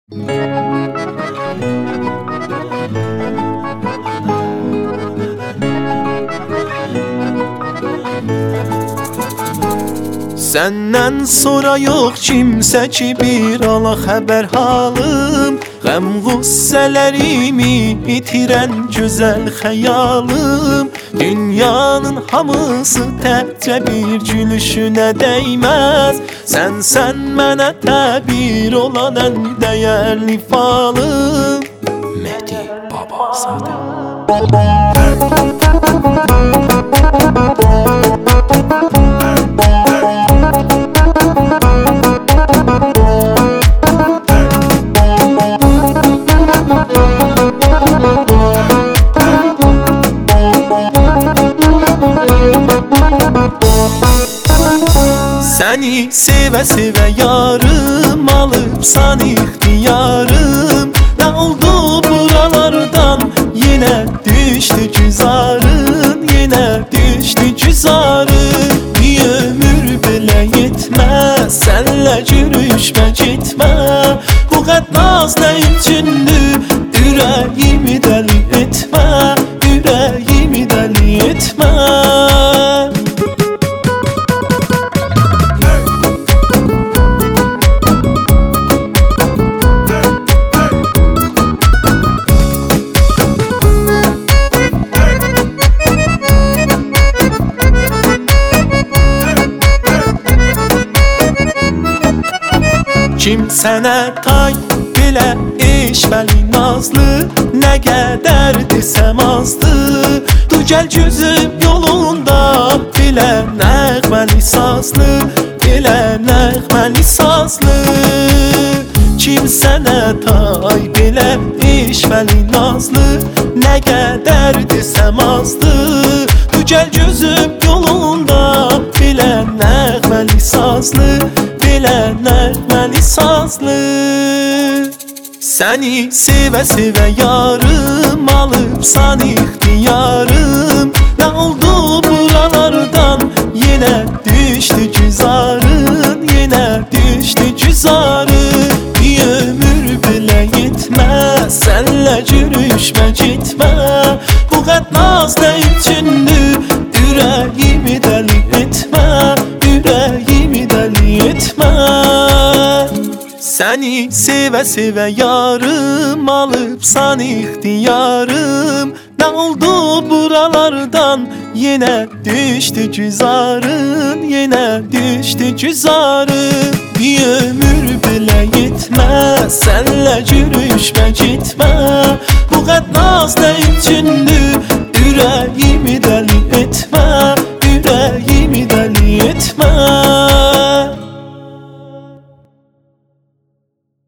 Səndən sonra yox kimsə ki bir ala xəbər halım, Qəm qüssələrimi itirən gözəl xəyalım. Dünyanın hamısı təkcə bir gülüşünə dəyməz, Sən mənə təbir olan ən dəyərli falım. Mehdi Babazadə. Səni sevə-sevə yarım alıbsan ixtiyarım. Nə oldu buralardan yenə düşdü güzarın, yenə düşdü güzarın. Bir ömür belə yetməz, sənlə görüşmə getmə. Bu qəd naz nə üçündür, ürəyimi dəli etmə, ürəyimi dəli etmə. Kim sənə tay belə eşvəli nazlı, Nə qədər desəm azdı. Du gəl gözüm yolunda belə nəğməli sazlı, belə nəğməli sazlı. Kim sənə tay belə eşvəli nazlı, Nə qədər desəm azdı. Du gəl gözüm yolunda belə nəğməli sazlı, belə nəğməli sazlı. Səni sevə-sevə yarım alıbsan ixtiyarım. Nə oldu buralardan yenə düşdü güzarın, yenə düşdü güzarın. Bir ömür belə yetməz, sənlə görüşmə getmə. Bu qəd naz nə üçündür, ürəyimi dəli etmə, ürəyimi dəli etmə. Səni sevə-sevə yarım alıbsan ixtiyarım. Nə oldu buralardan yenə düşdü güzarın, yenə düşdü güzarın. Bir ömür belə yetməz, sənlə görüşmə getmə. Bu qəd naz nə üçündür,